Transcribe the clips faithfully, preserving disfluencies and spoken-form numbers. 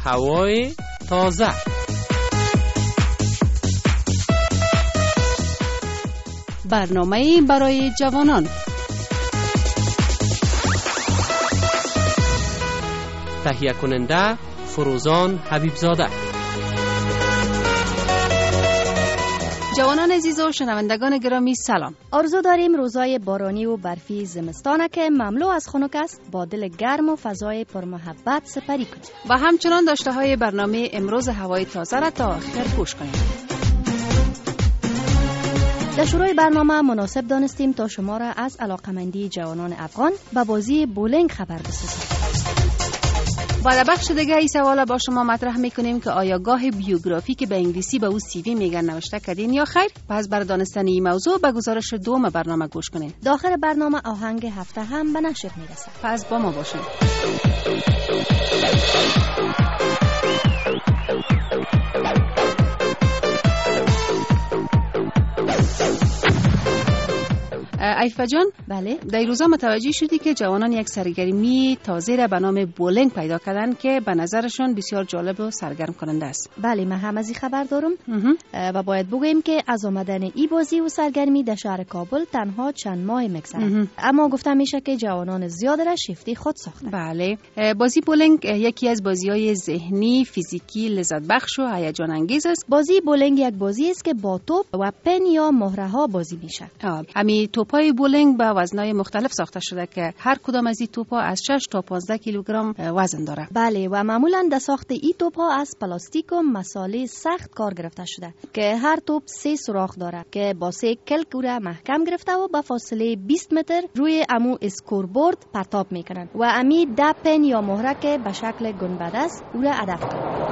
هوای تازه. برنامه برای جوانان. تهیه کننده فروزان حبیبزاده. جوانان عزیز و شنوندگان گرامی سلام. آرزو داریم روزای بارانی و برفی زمستانه که مملو از خنک است با دل گرم و فضای پرمحبت سپری کنیم و همچنان داشته های برنامه امروز هوای تازه را تا آخر گوش کنیم. در شروع برنامه مناسب دانستیم تا شما را از علاقمندی جوانان افغان به بازی بولینگ خبر بسازیم. و در بخش دیگه این سوال با شما مطرح میکنیم که آیا گاه بیوگرافی که به انگلیسی به او سی وی میگن نوشته کردین یا خیر؟ پس برای دانستن این موضوع به گزارش دوم برنامه گوش کنین. داخل برنامه آهنگ هفته هم به نشر میرسه. پس با ما باشین. عیفه جان، بله، در روزا متوجه شدی که جوانان یک سرگرمی تازه را به نام بولینگ پیدا کردن که به نظرشون بسیار جالب و سرگرم کننده است. بله، من هم از این خبر دارم و باید بگویم که از آمدن این بازی و سرگرمی در شهر کابل تنها چند ماه میگذره، اما گفته میشه که جوانان زیاد را شیفتی خود ساختن. بله، بازی بولینگ یکی از بازی‌های ذهنی، فیزیکی، لذت بخش و هیجان انگیز است. بازی بولینگ یک بازی است که با توپ و پن یا مهره ها بازی میشه. همین توپ‌های بولینگ به وزن‌های مختلف ساخته شده که هر کدام از این توپ‌ها از شش تا پانزده کیلوگرم وزن داره. بله، و معمولاً در ساخت این توپ‌ها از پلاستیک و مساله سخت کار گرفته شده که هر توپ سه سوراخ داره که با سه کلک او را محکم گرفته و به فاصله بیست متر روی امو اسکوربورد پرتاب میکنن و امی ده پن یا مهره که به شکل گنبد است او را هدف کنن.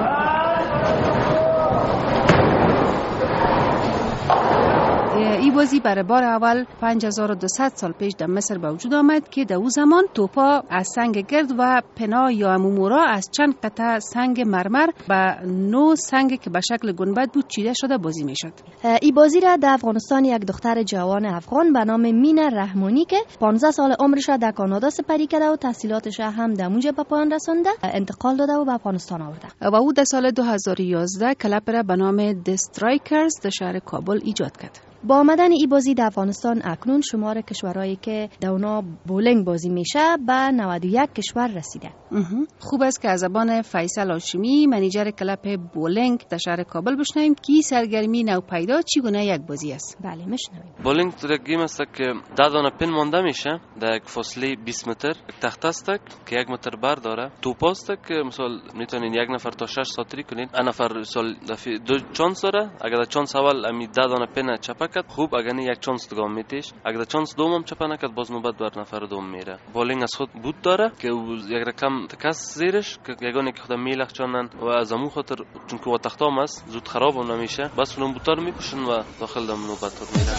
این بازی برای بار اول پنج هزار و دویست سال پیش در مصر به وجود آمد که در او زمان توپا از سنگ گرد و پنا یا امومورا از چند قطعه سنگ مرمر و نو سنگ که به شکل گنبد بود چیده شده بازی میشد. این بازی را در افغانستان یک دختر جوان افغان به نام مینا رحمانی که پانزده سال عمرش را در کانادا سپری کرده و تحصیلاتش هم در اونجا به پایان رسانده انتقال داده و به افغانستان آورده و او در سال دو هزار و یازده کلب را به نام د استرایکرز در شهر کابل ایجاد کرد. با آمدن این بازی در افغانستان اکنون شمار کشورهایی که در اونا بولینگ بازی میشه به نود و یک کشور رسیده. خوب است که از زبان فیصل هاشمی منیجر کلب بولینگ در شهر کابل بشنویم که این سرگرمی نوپیدا چگونه یک بازی است. بله، میشنویم. بولینگ تو یک گیم است که ده دانه پن مانده میشه در یک فاصله بیست متر. یک تخته است که یک متر بر داره. توپ است که مثلا میتونین یک نفر تا شش ساتری کنین. ان نفر مثلا دو چانس داره. اگر در چانس اول امی ده دانه پن چپک خوب، اگر نه یک چانس دوم میتیش، اگر چانس دوم چپا نکرد باز نوبت بر نفر دوم میره. بولینگ از خود بود داره که یک رقم تکس زیرش که یگانه که خود میلخ چانن و از امو خاطر چون که و تختام است زود خراب هم نمیشه، بس اون بوتار میکشن و داخل دم نوبت میره.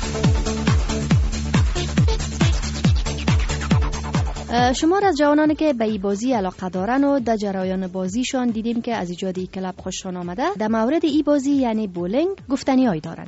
شمار از جوانانی که به این بازی علاقه دارن و در جریان بازیشان دیدیم که از ایجاد این کلب خوششان آمده. در مورد این بازی یعنی بولینگ گفتنی‌هایی دارن.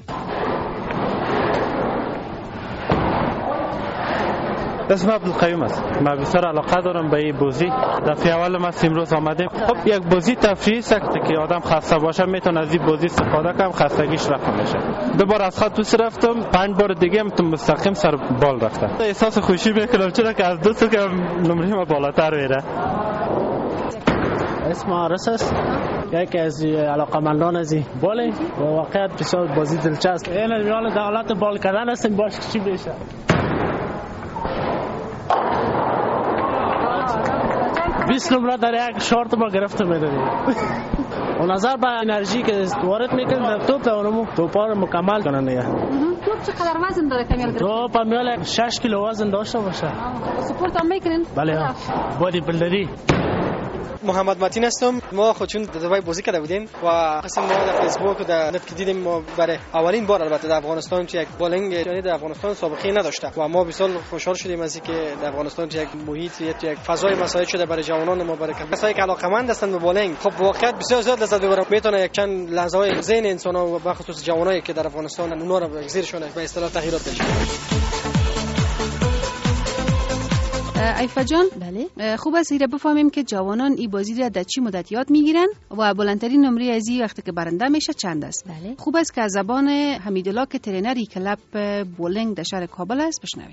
اسم عبدالقیوم است. من بسیار علاقه دارم به این بازی. دفعه اول ما امروز آمدیم. خب یک بازی تفریحی است که آدم خسته باشه میتونه از این بازی استفاده کنه، خستگیش رفع میشه. دو بار از خط توس رفتم، پنج بار دیگه هم مستقیم سر بال رفتم. احساس خوشی میکنم چرا که از دوست که نمره ما بالاتر میره. اسم عارس است. یکی از علاقمندان از بولینگ و واقعا بسیار بازی دلچسب. این میان دولت بال کردن است، باش چی میشه. بیست نمره در یک شورت ما گرفته میدونیم و نظر به انرژی که وارد میکنه در توپ در اونمو توپا رو مکمل کنن. یه توپ چقدر وزن داره کمیل گرفته؟ توپ میال شش کیلو وزن داشته باشه. سپورت هم میکنین؟ بله، بادی بلدری. محمد متین هستم. ما خودشون در دبی بازی کرده بودیم و قسم ما در فیسبوک و در نت دیدیم ما برای اولین بار البته در افغانستان که یک بولینگ یعنی در افغانستان سابقه نداشته و ما بسیار خوشحال شدیم از اینکه در افغانستان یک محیط یک فضای مساعد شده برای جوانان ما، برای کسایی که علاقه‌مند هستند به بولینگ. خب واقعا بسیار زیاد لذت ببرن. میتونه یک چند لحظه های ذهن انسان‌ها و بخصوص جوانایی که در افغانستان اونها رو زیرشون به اصطلاح تغییرات بشه. ایفا جان، بله. خوب است ایره بفهمیم که جوانان این بازی را در چی مدت یاد میگیرن و بلندترین نمره از این وقتی که برنده میشه چند است. بله. خوب است که از زبان حمیدالله که ترینری کلب بولینگ در شهر کابل است بشنویم.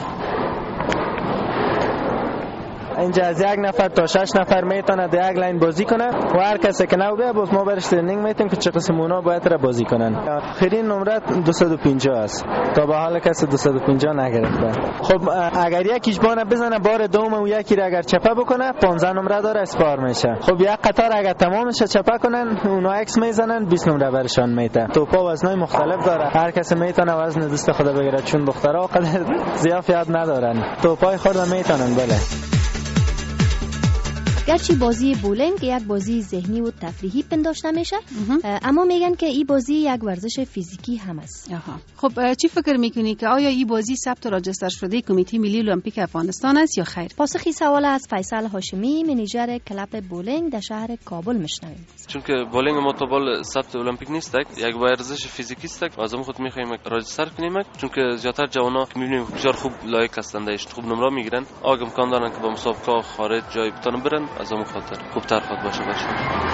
اینجا از یک نفر تا شش نفر میتونه در یک لاین بازی کنه و هر کسی که نو بیه باز ما برش ترنینگ میتیم که چه قسم اونا باید را بازی کنن. آخرین نمره دویست و پنجاه است. تا به حال کسی دویست و پنجاه نگرفته. خب اگر یکیش بانه بزنه بار دوم و یکی را اگر چپه بکنه پانزده نمره داره اسپار میشه. خب یک قطار اگر تمامش چپه کنن اونا ایکس میزنن بیست نمره برشان میته. توپا وزنای مختلف داره. هر کسی میتونه وزن دوست خود بگیره چون دخترها قدر زیاد یاد ندارن. توپای خود میتونن بله. گرچه بازی بولینگ یک بازی ذهنی و تفریحی پنداشته میشه اما میگن که این بازی یک ورزش فیزیکی هم است. آها. خب چی فکر میکنی که آیا این بازی ثبت و راجستر شده کمیته ملی المپیک افغانستان است یا خیر؟ پاسخی سوال از فیصل هاشمی منیجر کلب بولینگ در شهر کابل میشنویم. چون که بولینگ متبال ثبت المپیک نیست، یک ورزش فیزیکی است و از خود میخوایم راجستر کنیم چون که زیاتر جوانا میبینیم بسیار خوب لایق هستند، ایش خوب نمره میگیرن، آگه امکان دارن که با مسابقه خارج جای بتونن برن، از اون خاطر خوبتر خود باشه باشه.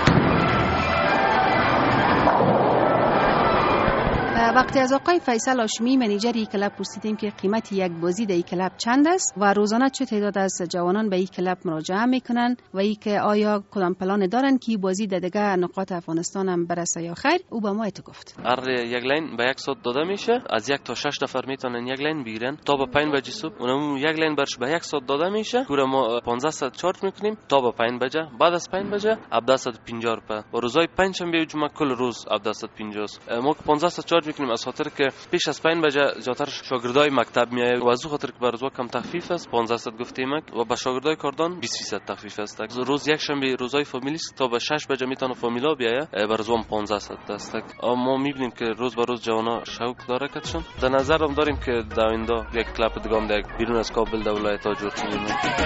وقتی از آقای فیصل هاشمی منیجر این کلب پرسیدیم که قیمت یک بازی در این کلب چند است و روزانه چه تعداد از جوانان به این کلب مراجعه میکنن و ای که آیا کدام پلان دارن که بازی در دیگه نقاط افغانستان هم برسه یا خیر، او به ما ایت گفت. هر یک لاین به یک ساعت داده میشه، از یک تا شش نفر میتونن یک لاین بگیرن تا به پنج بجه صبح. اونم یک لاین برش به یک ساعت داده میشه، گوره ما پانزده ساعت چارج میکنیم تا به پنج بجه. بعد از پنج بجه هفتصد و پنجاه روپیه و روزای پنج شنبه جمعه کل روز هفتصد و پنجاه است. ما که پانزده ساعت چارج میکنیم از خاطر که پیش از پنج بجه زیاتر شاگردای مکتب میایه و از خاطر که بر روزا کم تخفیف است پانزده درصد گفتیم و با شاگردای کاردان بیست درصد تخفیف است. روز یک شنبه روزای فامیلی تا به شش بجه میتونه فامیلا بیایه بر روزا پانزده درصد است. اما میبینیم که روز به روز جوانا شوق داره کتشون. در نظر هم داریم که در آینده یک کلاب دیگه هم در بیرون از کابل در ولایت ها جور کنیم.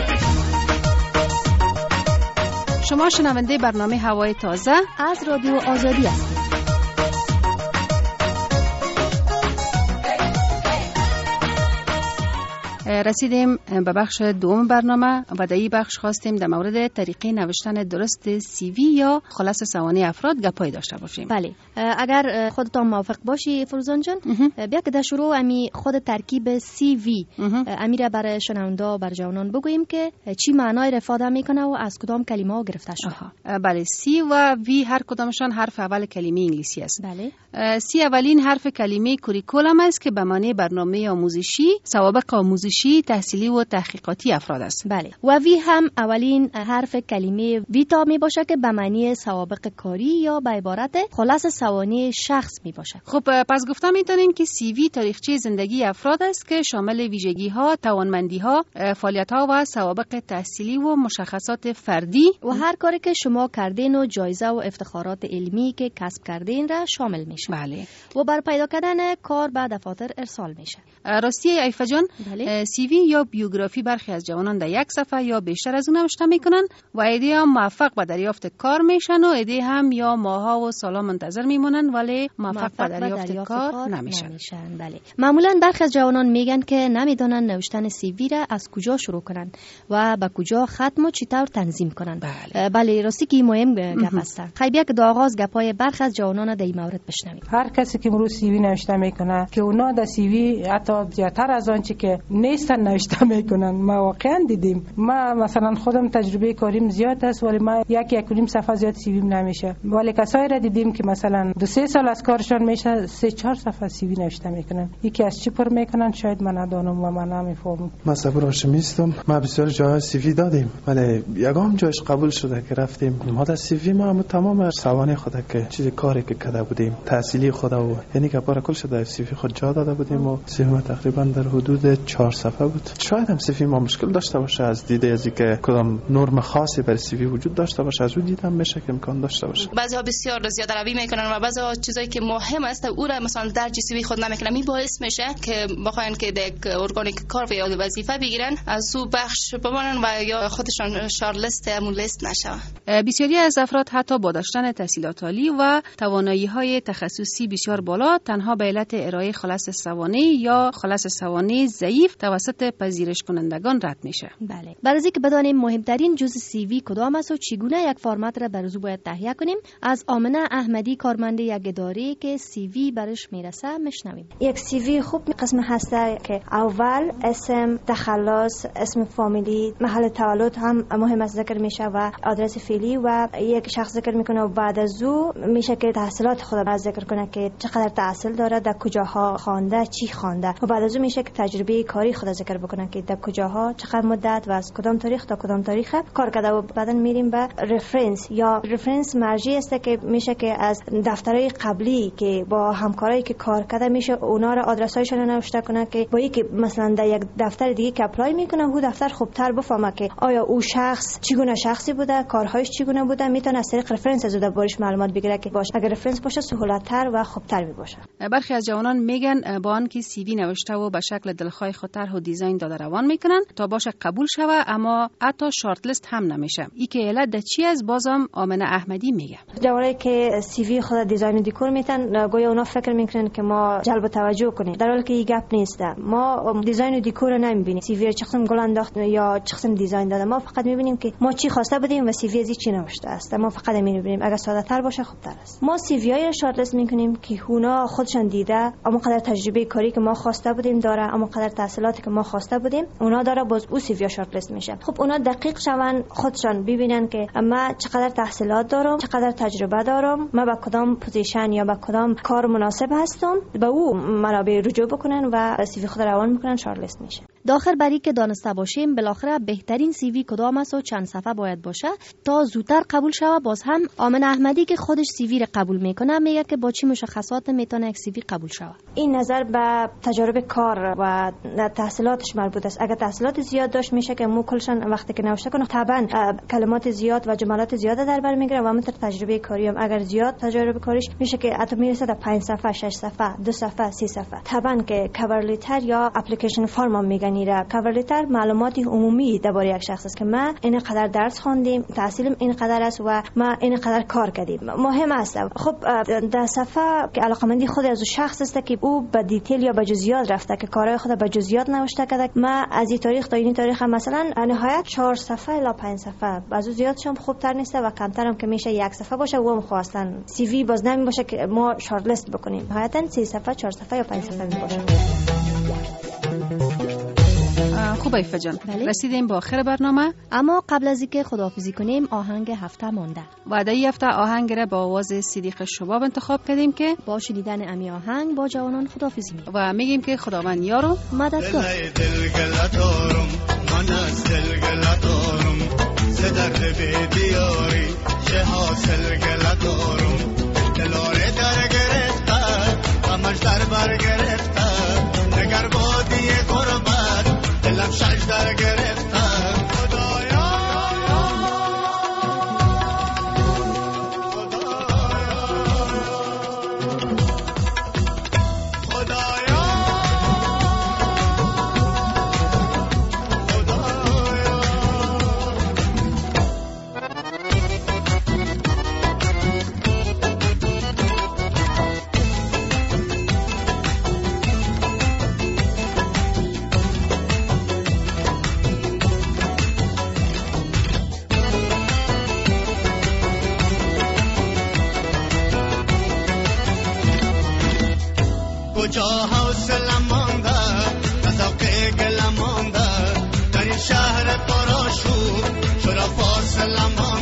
شما شنونده برنامه هوای تازه از رادیو آزادی هستید. رسیدیم به بخش دوم برنامه و در این بخش خواستیم در مورد طریقه نوشتن درست سی وی یا خلاص سوانح افراد گپای داشته باشیم. بله، اگر خودتان موافق باشی فروزان جان، بیا که در شروع امی خود ترکیب سی وی امی را برای شنونده بر جوانان بگوییم که چی معنای را افاده میکنه و از کدام کلمه ها گرفته شده. بله، سی و وی هر کدامشان حرف اول کلمه انگلیسی است. بله. سی اولین حرف کلمه کوریکولم است که به معنی برنامه آموزشی، سوابق آموزشی، تحصیلی و تحقیقاتی افراد است. بله. و وی هم اولین حرف کلمه ویتا می باشه که به معنی سوابق کاری یا به عبارت خلاص سوانح شخص می باشه. خب پس گفته میتونیم که سی وی تاریخچه زندگی افراد است که شامل ویژگی ها، توانمندی ها، فعالیت ها و سوابق تحصیلی و مشخصات فردی و هر کاری که شما کردین و جایزه و افتخارات علمی که کسب کردین را شامل میشه. بله. و بر پیدا کردن کار به دفاتر ارسال میشه. راستی ایفا جان، بله. سی وی یا بیوگرافی برخی از جوانان در یک صفحه یا بیشتر از اون نوشته میکنن و ایده هم موفق به دریافت کار میشن و ایده هم یا ماها و سالا منتظر میمونن ولی موفق به دریافت, دریافت کار, کار نمیشن. نمیشن. بله. معمولا برخی از جوانان میگن که نمیدونن نوشتن سی وی را از کجا شروع کنن و به کجا ختم و چطور تنظیم کنن. بله, بله راستی که مهم گپ است. خیلی یک دو آغاز گپای برخی از جوانان در این مورد بشنویم. هر کسی که امروز سی وی نوشته میکنه که اونا در سی وی حتی زیاتر از آنچه که نیستن نوشته میکنن. ما واقعا دیدیم، ما مثلا خودم تجربه کاریم زیاد است ولی ما یک یک و نیم صفحه زیاد سی وی نمیشه، ولی کسایی را دیدیم که مثلا دو سه سال از کارشان میشه سه چهار صفحه سی وی نوشته میکنن. یکی از چی پر میکنن شاید من ندانم و من نمیفهمم. ما صبر هاشمی هستم. ما بسیار جای سی وی دادیم ولی یگام جایش قبول شده که رفتیم ما در سی وی ما تمام سوانح خود که چیز کاری که کرده بودیم، تحصیلی خود و یعنی که بار کل شده سی وی خود جا داده بودیم و سی وی تقریبا در حدود چهار صفحه بود. شاید هم سی وی ما مشکل داشته باشه از دیده از اینکه کدام نرم خاصی برای سی وی وجود داشته باشه، از اون دیدم میشه که امکان داشته باشه. بعضی‌ها بسیار زیاده روی میکنن و بعضی‌ها چیزایی که مهم است او را مثلا در سی وی خود نمیکنن. می باعث میشه که بخواین که یک ارگانیک کار و یا وظیفه بگیرن از او بخش بمانن و یا خودشان شارلیست همون لیست نشون. بسیاری از افراد حتی با داشتن تحصیلات عالی و توانایی‌های تخصصی بسیار بالا تنها به علت ارائه خلاص سوانح یا خلاص سوانح ضعیف توسط توسط پذیرش کنندگان رد میشه. بله. برای اینکه بدانیم مهمترین جزء سی وی کدام است و چگونه یک فرمت را برای باید تهیه کنیم، از آمنه احمدی کارمند یک اداره که سی وی برش میرسه میشنویم. یک سی وی خوب قسم هسته که اول اسم، تخلص، اسم فامیلی، محل تولد هم مهم است ذکر میشه و آدرس فعلی و یک شخص ذکر میکنه و بعد از او میشه که تحصیلات خود را ذکر کنه که چقدر تحصیل داره، در کجاها خوانده، چی خوانده و بعد از او میشه که تجربه کاری خود ذکر بکنه که در کجاها، چقدر مدت و از کدام تاریخ تا کدام تاریخ کار کرده و بعداً میریم به رفرنس یا رفرنس مرجعی است که میشه که از دفترهای قبلی که با همکارایی که کار کرده میشه اونا را آدرسایشون رو نوشته کنه که با اینکه مثلا در یک دفتر دیگه که اپلای میکنه او دفتر خوبتر بفهمه که آیا او شخص چگونه شخصی بوده، کارهایش چگونه بوده، میتونه از طریق رفرنس از دربارش معلومات بگیره که باشه اگر رفرنس باشه سهولت‌تر و خوبتر میباشه. برخی از جوانان میگن با آنکه سی وی نوشته و به شکل دلخواه خود طرح و دیزاین داده روان میکنن تا باشه قبول شوه، اما حتی شارت لیست هم نمیشه. ای که علت د چی از بازم آمنه احمدی میگه. جوانایی که سی وی خود دیزاین و دکور میتن گویا اونا فکر میکنن که ما جلب توجه کنیم، در حالی که این گپ نیست. ما دیزاین و دکور رو نمیبینیم، سی وی چه قسم گل انداخت یا چه قسم دیزاین داده، ما فقط میبینیم که ما چی خواسته بودیم و سی وی از چی نوشته است. ما فقط میبینیم اگر ساده تر باشه خوبتر است. ما سی وی های شارت لیست میکنیم که اونا خودشان دیده اما قدر تجربه کاری که ما خواسته بودیم داره، اما قدر تحصیلاتی که ما خواسته بودیم اونا داره، باز او سی وی شارت لیست میشه. خب اونا دقیق شون خودشان ببینن که ما چقدر تحصیلات دارم، چقدر تجربه دارم، ما به کدام پوزیشن یا به کدام کار مناسب هستم، به او منابع رجوع بکنن و سی وی خود روان میکنن، شارت لیست میشه. داخل برای که دانسته باشیم بالاخره بهترین سی وی کدام است و چند صفحه باید باشه تا زودتر قبول شود. باز هم آمن احمدی که خودش سی وی را قبول میکنه میگه که با چی مشخصات میتونه یک سی وی قبول شود. این نظر به تجربه کار و تحصیلاتش مربوط است. اگر تحصیلات زیاد داشت میشه که مو کلشان وقتی که نوشته کنه طبعا کلمات زیاد و جملات زیاد در بر میگیره و مثل تجربه کاری هم اگر زیاد تجربه کاریش میشه که حتی میرسه تا پنج صفحه، شش صفحه، دو صفحه، سه صفحه. طبعا که کاور لیتر یا اپلیکیشن فرم هم میگن ایرا. کاور لیتر معلومات عمومی درباره یک شخص است که ما این قدر درس خواندیم، تحصیلم این قدر است و ما این قدر کار کردیم. مهم است. خب در صفحه که علاقمندی خود از شخص است که او به دیتیل یا به جزئیات رفته که کارهای خود به جزئیات نوشته کرده. ما از این تاریخ تا این تاریخ مثلا نهایت چهار صفحه الی پنج صفحه، بعضی زیادش هم خوبتر نیست و کمتر هم که میشه یک صفحه باشه و هم خواستن سی وی باز نمی باشه که ما شارت لیست بکنیم. نهایتا سه صفحه، چهار صفحه یا پنج صفحه می باشه. خوب ایفا جان، بله. رسیدیم با آخر برنامه، اما قبل از اینکه خداحافظی کنیم آهنگ هفته مانده. وعده ای هفته آهنگ را با آواز صدیق شباب انتخاب کردیم که با شنیدن امی آهنگ با جوانان خداحافظی می‌کنیم و میگیم که خداوند یارو مددگار. دلم شش در گرفتم خدایا خدایا کجا حوصله مانده ذوق گل مانده در این شهر پرآشوب چرا فاصله مانده